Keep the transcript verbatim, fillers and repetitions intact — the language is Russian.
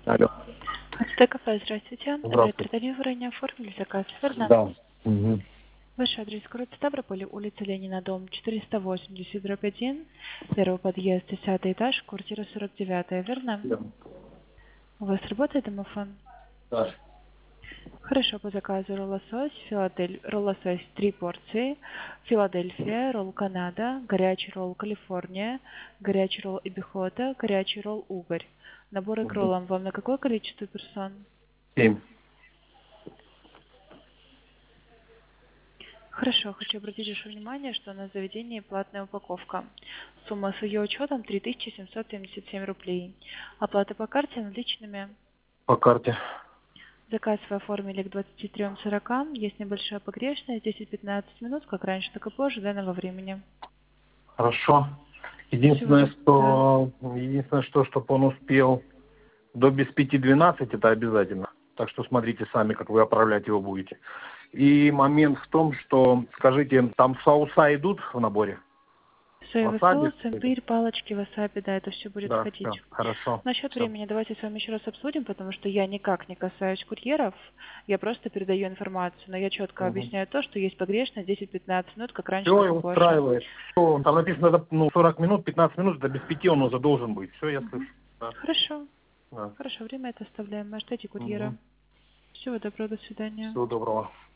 Алло. Ацтек кафе, здравствуйте. Здравствуйте. Оператор вы ранее оформили заказ, верно? Да. Угу. Ваш адрес город Ставрополь, улица Ленина, дом четыреста восемьдесят, дробь один, первый подъезд, десятый этаж, квартира сорок девятая, верно? Да. У вас работает домофон? Да. Хорошо, по заказу ролл лосось, филадель... ролл лосось три порции, Филадельфия, ролл Канада, горячий ролл Калифорния, горячий ролл Эбихота, горячий ролл Угорь. Наборы к Угу. роллам вам на какое количество персон? Семь. Хорошо, хочу обратить ваше внимание, что на заведении платная упаковка. Сумма с ее учетом три тысячи семьсот семьдесят семь рублей. Оплата по карте наличными. По карте. Заказ вы оформили к двадцати трём сорока. Есть небольшая погрешность, десять-пятнадцать минут, как раньше, так и позже данного времени. Хорошо. Всего Единственное, доброго. Да. что единственное, что чтобы он успел до без пяти двенадцать, это обязательно. Так что смотрите сами, как вы отправлять его будете. И момент в том, что, скажите, там соуса идут в наборе? Соевый Васаби? соус, имбирь, палочки, васаби, да, это все будет Да, входить. все, хорошо. Насчет Все. времени давайте с вами еще раз обсудим, потому что я никак не касаюсь курьеров, я просто передаю информацию, но я четко Угу. объясняю то, что есть погрешность десять-пятнадцать минут, как раньше, Все, так и и позже. устраивает. Всё, там написано, это, ну, сорок минут, пятнадцать минут, это без пяти он уже должен быть. Все, я слышу. Мгм. Да. Хорошо, Да. хорошо, время это оставляем, ждите курьера. Угу. Всего доброго, до свидания. Всего доброго.